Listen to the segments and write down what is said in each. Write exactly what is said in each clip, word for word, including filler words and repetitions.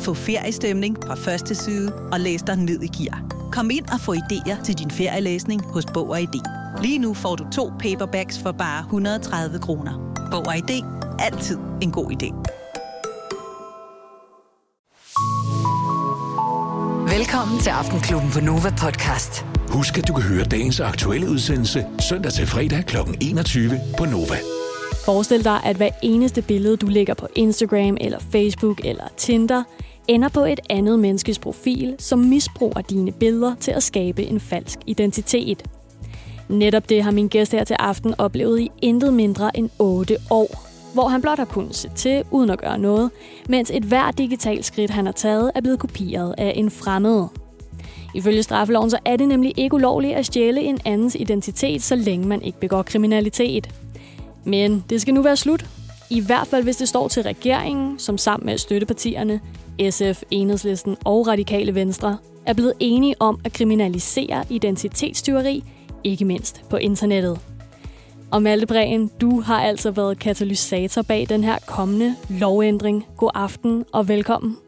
Få feriestemning fra første side og læs dig ned i gear. Kom ind og få idéer til din ferielæsning hos Bog og I D. Lige nu får du to paperbacks for bare et hundrede og tredive kroner. Bog og I D. Altid en god idé. Velkommen til Aftenklubben på Nova Podcast. Husk, at du kan høre dagens aktuelle udsendelse søndag til fredag klokken enogtyve på Nova. Forestil dig, at hver eneste billede, du lægger på Instagram eller Facebook eller Tinder, ender på et andet menneskes profil, som misbruger dine billeder til at skabe en falsk identitet. Netop det har min gæst her til aften oplevet i intet mindre end otte år, hvor han blot har kunnet se til uden at gøre noget, mens et hvert digitalt skridt, han har taget, er blevet kopieret af en fremmed. Ifølge straffeloven så er det nemlig ikke ulovligt at stjæle en andens identitet, så længe man ikke begår kriminalitet. Men det skal nu være slut. I hvert fald hvis det står til regeringen, som sammen med støttepartierne, S F, Enhedslisten og Radikale Venstre, er blevet enige om at kriminalisere identitetstyveri, ikke mindst på internettet. Og Malte Breen, du har altså været katalysator bag den her kommende lovændring. God aften og velkommen.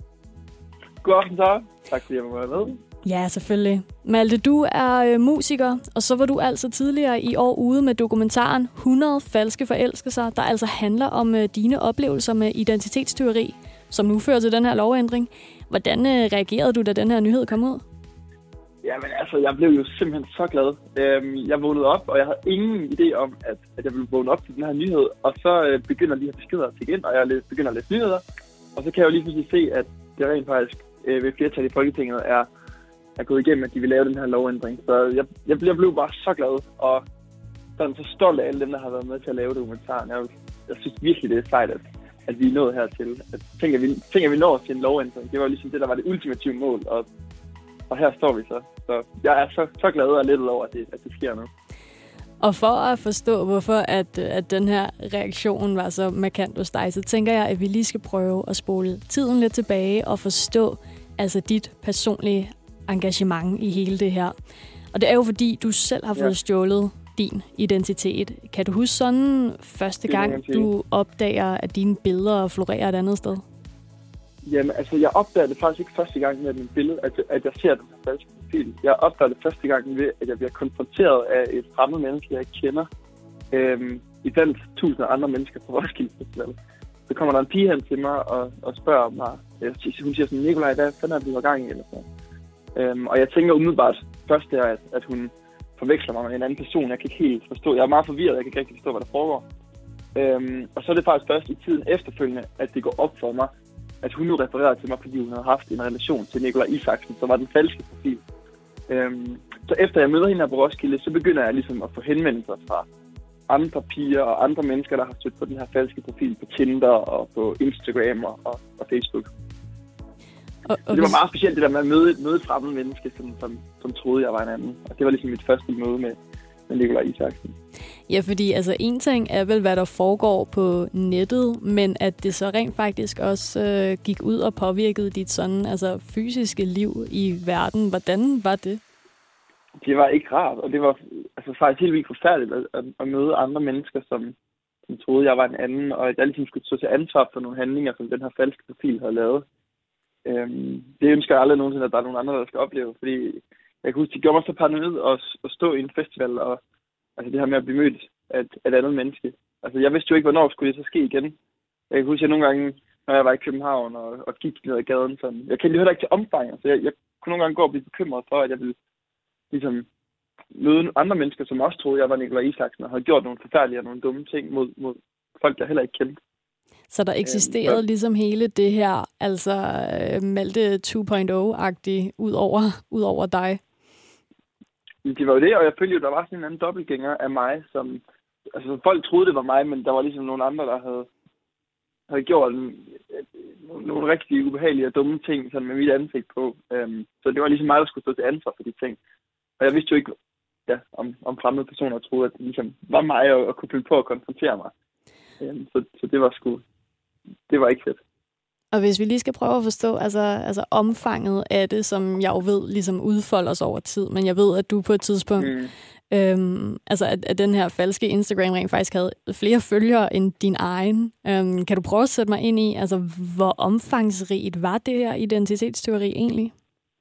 God aften, så. Tak fordi jeg må være med. Ja, selvfølgelig. Malte, du er øh, musiker, og så var du altså tidligere i år ude med dokumentaren hundrede falske forelskelser, der altså handler om øh, dine oplevelser med identitetstyveri, som nu fører til den her lovændring. Hvordan øh, reagerede du, da den her nyhed kom ud? Jamen altså, jeg blev jo simpelthen så glad. Øhm, jeg vågnede op, og jeg havde ingen idé om, at, at jeg ville vågne op til den her nyhed. Og så øh, begynder de her beskeder at tikke ind, og jeg begynder at læse nyheder. Og så kan jeg jo lige pludselig se, at det rent faktisk øh, ved flertal i Folketinget er er gået igennem, at de vil lave den her lovændring. Så jeg, jeg, jeg blev bare så glad, og sådan så stolt af alle dem, der har været med til at lave dokumentaren. Jeg, jeg synes virkelig, det er sejt, at, at vi er nået hertil. At, tænk, at vi, tænk, at vi når til en lovændring. Det var ligesom det, der var det ultimative mål, og, og her står vi så. Så jeg er så, så glad og lettet over, at det, at det sker nu. Og for at forstå, hvorfor at, at den her reaktion var så markant hos dig, så tænker jeg, at vi lige skal prøve at spole tiden lidt tilbage og forstå altså dit personlige engagement i hele det her. Og det er jo fordi, du selv har fået ja. stjålet din identitet. Kan du huske sådan første gang, du opdager, at dine billeder florerer et andet sted? Jamen, altså, jeg opdager det faktisk ikke første gang med mit billede, at, at jeg ser den her falske profil. Jeg opdager det første gang ved, at jeg bliver konfronteret af et fremmed menneske, jeg ikke kender, øhm, i blandt tusind andre mennesker på Roskilde Festival. Så kommer der en pige hen til mig og, og spørger mig, hun siger sådan, Nikolaj, hvad fanden er du i gang i? Eller så. Øhm, og jeg tænker umiddelbart først der, at, at hun forveksler mig med en anden person. Jeg kan ikke helt forstå. Jeg er meget forvirret, jeg kan ikke rigtig forstå, hvad der foregår. Øhm, og så er det faktisk først i tiden efterfølgende, at det går op for mig, at hun nu refererer til mig, fordi hun havde haft en relation til Nikolaj Isaksen, som var den falske profil. Øhm, så efter jeg møder hende her på Roskilde, så begynder jeg ligesom at få henvendelser fra andre piger og andre mennesker, der har stødt på den her falske profil på Tinder og på Instagram og, og, og Facebook. Og, og det var meget specielt det der med at møde, møde et fremmed menneske, som, som, som troede, jeg var en anden. Og det var ligesom mit første møde med, med Nikolaj Isaksen. Ja, fordi altså en ting er vel, hvad der foregår på nettet, men at det så rent faktisk også øh, gik ud og påvirkede dit sådan, altså, fysiske liv i verden. Hvordan var det? Det var ikke rart, og det var altså, faktisk helt vildt forfærdeligt at, at, at møde andre mennesker, som, som troede, jeg var en anden, og at jeg ligesom skulle stå til ansvar for nogle handlinger, som den her falske profil havde lavet. Øhm, det ønsker jeg aldrig nogensinde, at der er nogen andre, der skal opleve, fordi jeg kan huske, det gjorde mig så paranoid at, at stå i en festival, og altså det her med at blive mødt af et, et andet menneske. Altså jeg vidste jo ikke, hvornår skulle det så ske igen. Jeg kan huske, at nogle gange, når jeg var i København og, og gik ned ad gaden, sådan, jeg kendte jo heller ikke til omfang, så jeg, jeg kunne nogle gange gå og blive bekymret for, at jeg ville ligesom møde andre mennesker, som også troede, jeg var Nikolaj Isaksen, og havde gjort nogle forfærdelige og nogle dumme ting mod, mod folk, jeg heller ikke kendte. Så der eksisterede øhm, ligesom hele det her, altså Malte to punkt nul-agtigt, ud over, ud over dig? Det var jo det, og jeg følte jo, der var sådan en anden dobbeltgænger af mig, som... Altså, folk troede, det var mig, men der var ligesom nogle andre, der havde, havde gjort nogle rigtig ubehagelige og dumme ting sådan med mit ansigt på. Øhm, så det var ligesom mig, der skulle stå til ansvar for de ting. Og jeg vidste jo ikke, ja, om, om fremmede personer troede, at det ligesom var mig, og, og kunne finde på at konfrontere mig. Øhm, så, så det var sgu... Det var ikke fedt. Og hvis vi lige skal prøve at forstå altså, altså omfanget af det, som jeg jo ved ligesom udfolder sig over tid, men jeg ved, at du på et tidspunkt mm. Øhm, altså at, at den her falske Instagram rent faktisk havde flere følgere end din egen. Øhm, kan du prøve at sætte mig ind i, altså hvor omfangsrigt var det her identitetsteori egentlig?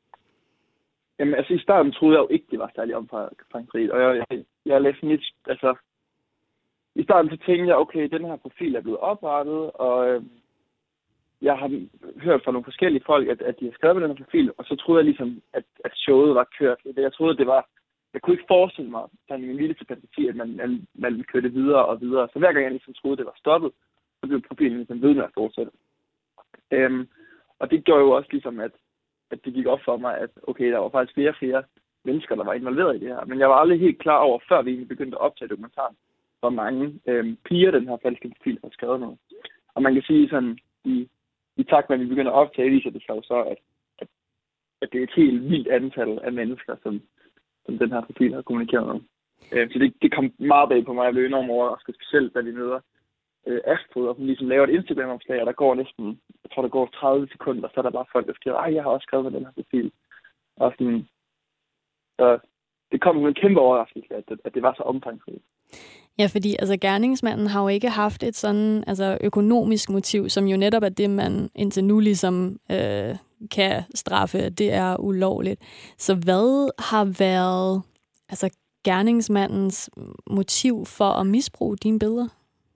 Jamen altså i starten troede jeg jo ikke, det var særlig omfangsrigt, og jeg, jeg, jeg læste lidt, altså i starten så tænkte jeg, okay, den her profil er blevet oprettet, og øh, jeg har hørt fra nogle forskellige folk, at, at de har skrevet på den her profil, og så troede jeg ligesom, at, at showet var kørt. Jeg troede, at det var, jeg kunne ikke forestille mig, sådan i min vildeste fantasi, at man, man, man ville køre det videre og videre. Så hver gang jeg ligesom troede, det var stoppet, så blev profilen ligesom ved med at fortsætte. Øhm, og det gjorde jo også ligesom, at, at det gik op for mig, at okay, der var faktisk flere og flere mennesker, der var involveret i det her. Men jeg var aldrig helt klar over, før vi egentlig begyndte at optage dokumentaren, hvor mange øhm, piger den her falske profil har skrevet noget. Og man kan sige sådan, i, i takt med, at vi begynder at optage, viser det sig jo så, at, at, at det er et helt vildt antal af mennesker, som, som den her profil har kommunikeret med. Øh, så det, det kom meget bag på mig. Jeg blev enormt overrasket, specielt da vi møder øh, Astrid, og hun ligesom laver et Instagram-opslag, og der går næsten, jeg tror, der går tredive sekunder, så er der bare folk, der skriver, ej, jeg har også skrevet med den her profil. Og sådan, så det kom med en kæmpe overraskelse, at det, at det var så omfangsrigt. Ja, fordi altså, gerningsmanden har jo ikke haft et sådan altså, økonomisk motiv, som jo netop er det, man indtil nu ligesom øh, kan straffe, det er ulovligt. Så hvad har været altså, gerningsmandens motiv for at misbruge dine billeder?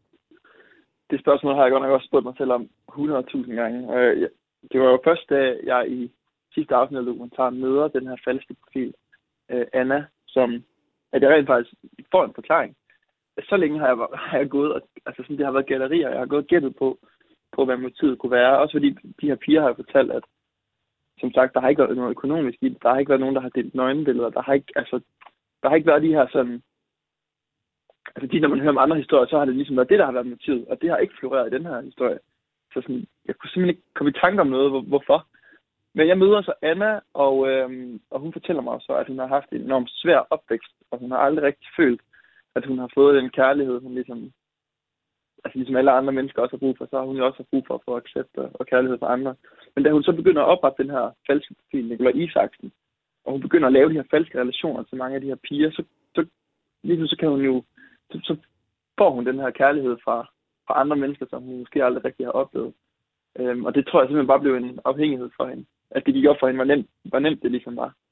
Det spørgsmål har jeg godt nok også spurgt mig selv om hundrede tusind gange. Det var jo først, da jeg i sidste afsnit af dokumentaren møder den her falske profil, Anna, som at jeg rent faktisk får en forklaring. Så længe har jeg, har jeg gået, og, altså sådan, det har været gallerier, jeg har gået gættet på, på, hvad motivet kunne være. Også fordi de her piger har fortalt, at som sagt, der har ikke været noget økonomisk i det. Der har ikke været nogen, der har delt nøgenbilleder. Der har ikke, altså, der har ikke været de her sådan... Altså, de, når man hører om andre historier, så har det ligesom været det, der har været motivet. Og det har ikke floreret i den her historie. Så sådan, jeg kunne simpelthen ikke komme i tanke om noget, hvor, hvorfor. Men jeg møder så Anna, og, øhm, og hun fortæller mig så, at hun har haft en enormt svær opvækst, og hun har aldrig rigtig følt, at hun har fået den kærlighed, hun ligesom, altså ligesom alle andre mennesker også har brug for, så har hun jo også brug for at få accept og kærlighed fra andre. Men da hun så begynder at oprette den her falske profil, Nicolai Isaksen, og hun begynder at lave de her falske relationer til mange af de her piger, så, så ligesom så kan hun jo, så, så får hun den her kærlighed fra, fra andre mennesker, som hun måske aldrig rigtig har oplevet. Øhm, og det tror jeg simpelthen bare blev en afhængighed for hende. At det gik op for hende, hvor nemt, hvor nemt det ligesom var.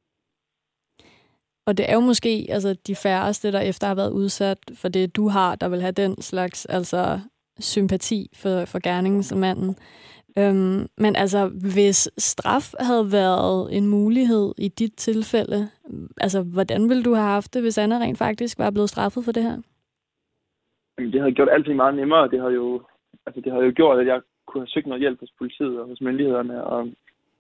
Og det er jo måske altså, de færreste, der efter har været udsat for det, du har, der vil have den slags altså, sympati for, for gerningsmanden. Øhm, men altså, hvis straf havde været en mulighed i dit tilfælde, altså, hvordan ville du have haft det, hvis Anna rent faktisk var blevet straffet for det her? Jamen, det havde gjort alting meget nemmere. Det havde jo, altså, det havde jo gjort, at jeg kunne have søgt noget hjælp hos politiet og hos myndighederne, og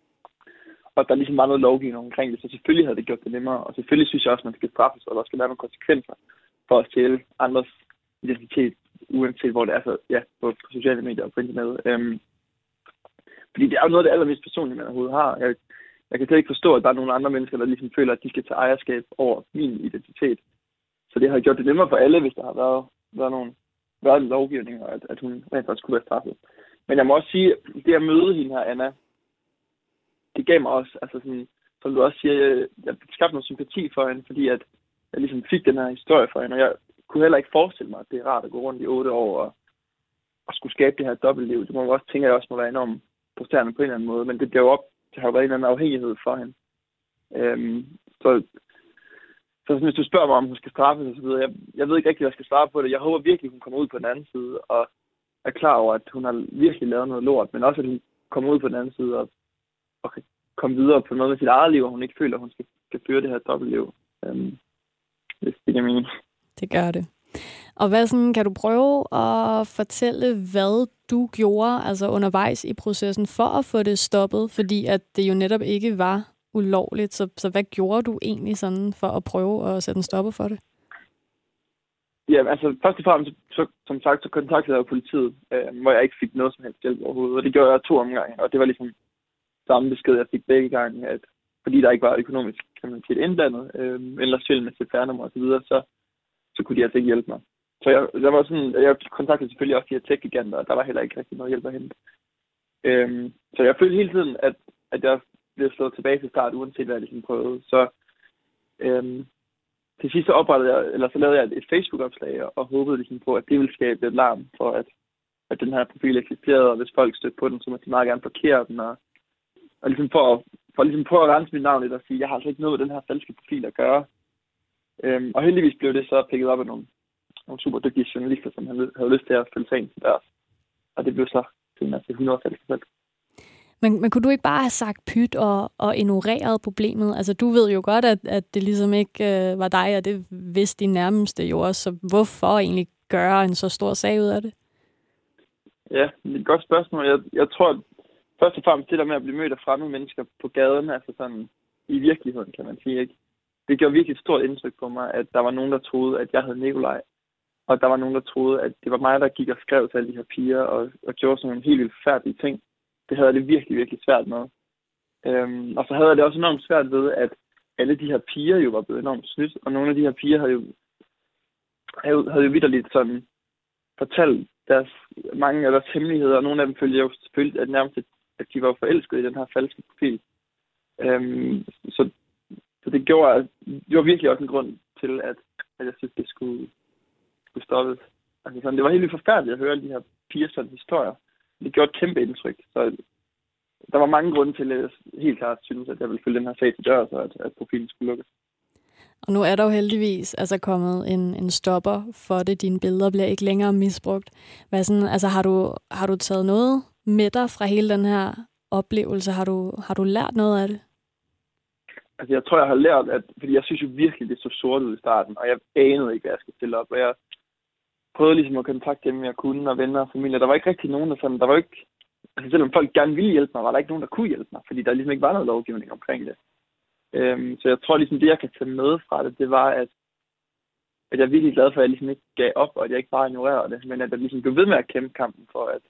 og der ligesom var noget lovgivning omkring det, så selvfølgelig havde det gjort det nemmere, og selvfølgelig synes jeg også, at man skal straffes, og der skal være nogle konsekvenser for at stjæle andres identitet, uanset hvor det er, så ja, på sociale medier og på internet. Øhm, fordi det er jo noget af det allermest personlige, man overhovedet har. Jeg, jeg kan slet ikke forstå, at der er nogle andre mennesker, der ligesom føler, at de skal tage ejerskab over min identitet. Så det har gjort det nemmere for alle, hvis der har været, været, nogle, været en lovgivning, og at, at hun rent faktisk kunne være straffet. Men jeg må også sige, at det at møde hende her, Anna, det gav mig også, altså sådan, som du også siger, jeg, jeg skabte noget sympati for hende, fordi at jeg ligesom fik den her historie for hende, og jeg kunne heller ikke forestille mig, at det er rart at gå rundt i otte år og, og skulle skabe det her dobbeltliv. Det må man også tænke, at jeg også må være enormt frustrerende på en eller anden måde, men det bliver jo op, det har jo været en eller anden afhængighed for hende. Øhm, så, så hvis du spørger mig, om hun skal straffes og så videre, jeg, jeg ved ikke rigtig, hvad jeg skal svare på det. Jeg håber virkelig, hun kommer ud på den anden side og er klar over, at hun har virkelig lavet noget lort, men også, at hun kommer ud på den anden side og og kan komme videre på noget med sit eget liv, og hun ikke føler, at hun skal, skal føre det her dobbeltliv. Um, hvis det er meningen. Det gør det. Og hvad sådan, kan du prøve at fortælle, hvad du gjorde altså undervejs i processen for at få det stoppet? Fordi at det jo netop ikke var ulovligt. Så, så hvad gjorde du egentlig sådan for at prøve at sætte en stopper for det? Ja, altså først og fremmest, så, som sagt, så kontaktede jeg politiet, øh, hvor jeg ikke fik noget som helst hjælp overhovedet. Og det gjorde jeg to omgange, og det var ligesom samme besked, jeg fik begge gange, at fordi der ikke var økonomisk kriminalitet indblandet, øh, eller svindel med C P R-nummer og så videre, så, så kunne de altså ikke hjælpe mig. Så jeg, jeg var sådan, jeg kontaktede selvfølgelig også de her tech-giganter, og der var heller ikke rigtig noget hjælp at hente. Øh, så jeg følte hele tiden, at, at jeg blev slået tilbage til start, uanset hvad jeg ligesom prøvede. Så, øh, til sidst så oprettede jeg, eller så lavede jeg et Facebook-opslag og håbede ligesom på, at det ville skabe et larm for, at, at den her profil eksisterede, og hvis folk stødte på den, så måtte de meget gerne blokere den, og, og ligesom for, at, for ligesom prøve at rense mit navn lidt og sige, jeg har altså ikke noget med den her falske profil at gøre. Øhm, og heldigvis blev det så picket op af nogle, nogle super dygtige journalister, som havde, havde lyst til at følge sagen til deres. Og det blev så til hundrede falske falske. Men, men kunne du ikke bare have sagt pyt og, og ignoreret problemet? Altså, du ved jo godt, at, at det ligesom ikke øh, var dig, og det vidste din nærmeste jo også. Så hvorfor egentlig gøre en så stor sag ud af det? Ja, det er et godt spørgsmål. Jeg, jeg tror, at først og fremmest det der med at blive mødt af fremmede mennesker på gaden, altså sådan i virkeligheden, kan man sige, ikke? Det gjorde virkelig et stort indtryk på mig, at der var nogen, der troede, at jeg hed Nikolaj. Og der var nogen, der troede, at det var mig, der gik og skrev til alle de her piger og, og gjorde sådan nogle helt vildt forfærdelige ting. Det havde det virkelig, virkelig svært med. Øhm, og så havde jeg det også enormt svært ved, at alle de her piger jo var blevet enormt snydt. Og nogle af de her piger havde jo, havde, havde jo vitterligt sådan fortalt deres, mange af deres hemmeligheder. Og nogle af dem følte jo selvfølgelig, at nærmest at de var forelskede i den her falske profil. Øhm, så, så det gjorde, det var virkelig også en grund til, at, at jeg synes, det skulle, skulle stoppes. Altså sådan, det var helt vildt forfærdeligt at høre alle de her pigers sådan historier. Det gjorde et kæmpe indtryk. Så der var mange grunde til, at jeg helt klart synes, at jeg ville følge den her sag til dørs, og at, at profilen skulle lukkes. Og nu er der jo heldigvis altså kommet en, en stopper for det. Dine billeder bliver ikke længere misbrugt. Hvad sådan, altså, har, du, har du taget noget med dig fra hele den her oplevelse? Har du, har du lært noget af det? Altså, jeg tror, jeg har lært, at fordi jeg synes jo virkelig, det så sort ud i starten, og jeg anede ikke, hvad jeg skulle stille op. Og jeg prøvede ligesom at kontakte dem, jeg kunne, og venner og familie. Der var ikke rigtig nogen, der sådan, der var ikke, altså selvom folk gerne ville hjælpe mig, var der ikke nogen, der kunne hjælpe mig, fordi der ligesom ikke var noget lovgivning omkring det. Øhm, så jeg tror ligesom, det jeg kan tage med fra det, det var, at, at jeg er virkelig glad for, at jeg ligesom ikke gav op, og at jeg ikke bare ignorerede det, men at jeg ligesom blev ved med at kæmpe kampen for, at,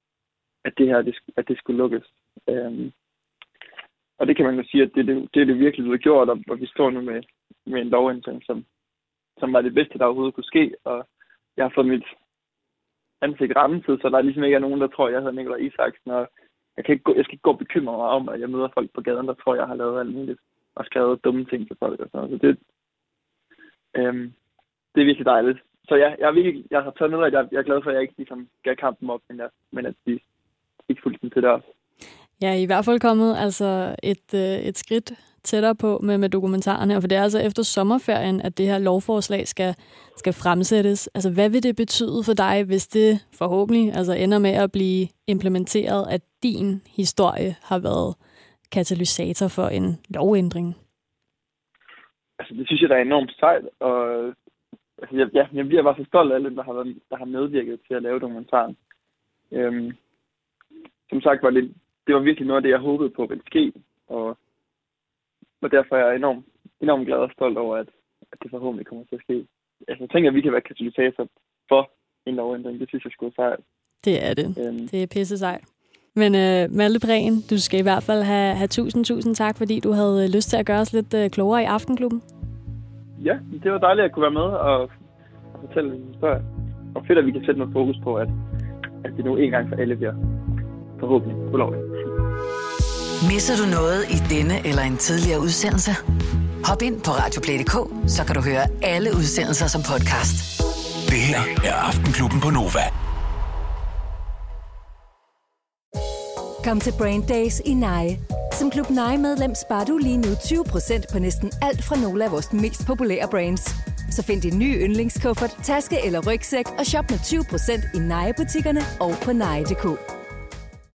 at det her, det, at det skulle lukkes. Øhm, og det kan man jo sige, at det, det, det er det virkelig blevet gjort, og, og vi står nu med, med en lovændring, som, som var det bedste, der overhovedet kunne ske, og jeg har fået mit ansigt renset, så der ligesom ikke er nogen, der tror, jeg hedder Nikolaj Isaksen, og jeg, kan ikke gå, jeg skal ikke gå og bekymre mig om, at jeg møder folk på gaden, der tror, jeg har lavet alt muligt, og skrevet dumme ting til folk og sådan noget. Så det, øhm, det er virkelig dejligt. Så ja, jeg, er virkelig, jeg har taget med, at jeg, jeg er glad for, at jeg ikke ligesom gav kampen op, men, jeg, men at vi ikke fulgte den til det også. Ja, i hvert fald kommet altså et, et skridt tættere på med, med dokumentarerne, og for det er altså efter sommerferien, at det her lovforslag skal, skal fremsættes. Altså, hvad vil det betyde for dig, hvis det forhåbentlig altså ender med at blive implementeret, at din historie har været katalysator for en lovændring? Altså, det synes jeg, der er enormt sejt, og altså, jeg, ja, jeg bliver bare så stolt af alle, der har, været, der har medvirket til at lave dokumentaren. Øhm, som sagt var det, det var virkelig noget af det, jeg håbede på ville ske, og Og derfor er jeg enormt, enormt glad og stolt over, at, at det forhåbentlig kommer til at ske. Altså, jeg tænker, at vi kan være katalysator for en lovændring. Det synes jeg skulle sejt. Det er det. Øhm. Det er pisse sejt. Men uh, Malte Prehn, du skal i hvert fald have, have tusind, tusind tak, fordi du havde lyst til at gøre os lidt uh, klogere i Aftenklubben. Ja, det var dejligt at kunne være med og, og fortælle en historie. Og fedt, at vi kan sætte noget fokus på, at, at det nu en gang for alle bliver forhåbentlig ulovligt. Misser du noget i denne eller en tidligere udsendelse? Hop ind på radioplay punktum d k, så kan du høre alle udsendelser som podcast. Det her er Aftenklubben på Nova. Kom til Brand Days i Nye. Som Klub Nye-medlem sparer du lige nu tyve procent på næsten alt fra nogle af vores mest populære brands. Så find din nye yndlingskuffert, taske eller rygsæk og shop med tyve procent i Nye-butikkerne og på nye punktum d k.